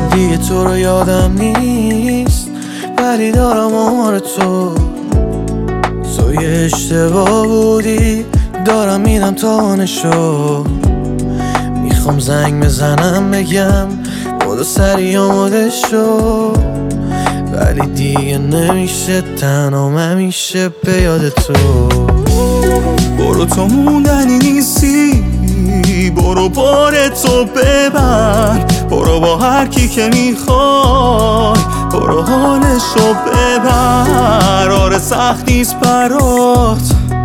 دیگه تو رو یادم نیست، ولی دارم آمار تو یه اشتباه بودی، دارم میدم تانشو. میخوام زنگ بزنم بگم بودو سری آماده شو، ولی دیگه نمیشه تنهام همیشه به یاد تو. برو تو موندنی نیستی، برو بار تو ببر، برو با هر کی که میخوای، برو حالشو ببر. آره سخت نیست برات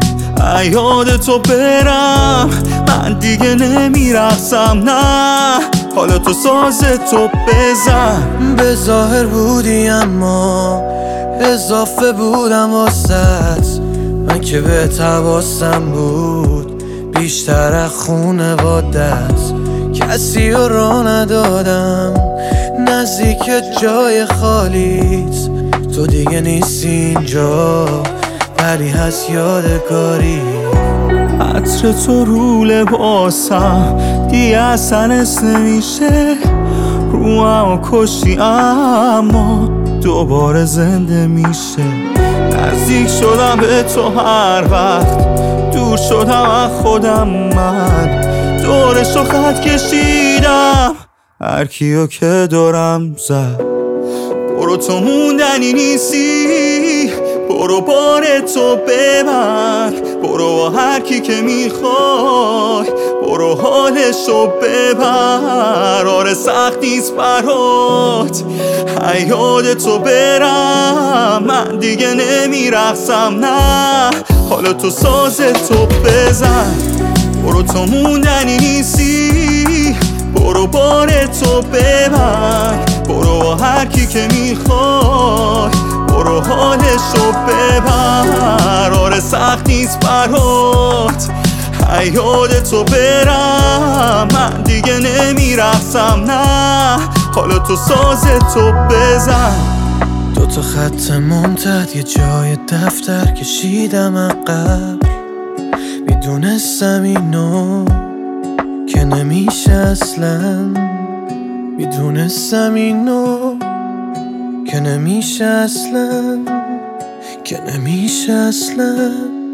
یاد تو برم، من دیگه نمیرقصم نه، حالا تو ساز تو بزن. به ظاهر بودی اما اضافه بودم واسط، من که به حواسم بود بیشتر از خونوادت. کسی رو راه ندادم نزدیک جای خالیت، تو دیگه نیستی اینجا ولی هست یادگاری. عطر تو رو لباسم دیگه اصلا حس نمیشه، روحمو کشتی اما دوباره زنده میشه. نزدیک شدم به تو هر وقت دور شدم از خودم، من دورشو خط کشیدم هر کیو که دورم زد. برو تو موندنی نیستی، برو بار تو ببر، برو با هر کی که میخوای، برو حالشو ببر. آره سخت نیست برات یاد تو برم، من دیگه نمیرقصم نه، حالا تو ساز تو بزن. برو تو موندنی نیستی، برو بار تو ببر، برو با هر کی که میخوای، برو حالشو ببر. آره سخت نیست برات یاد تو برم، من دیگه نمیرقصم نه، حالا تو ساز تو بزن. دوتا خط ممتد یه جای دفتر کشیدم عقب، میدونستم اینو که نمیشه اصلا، میدونستم اینو که نمیشه اصلا، که نمیشه اصلا.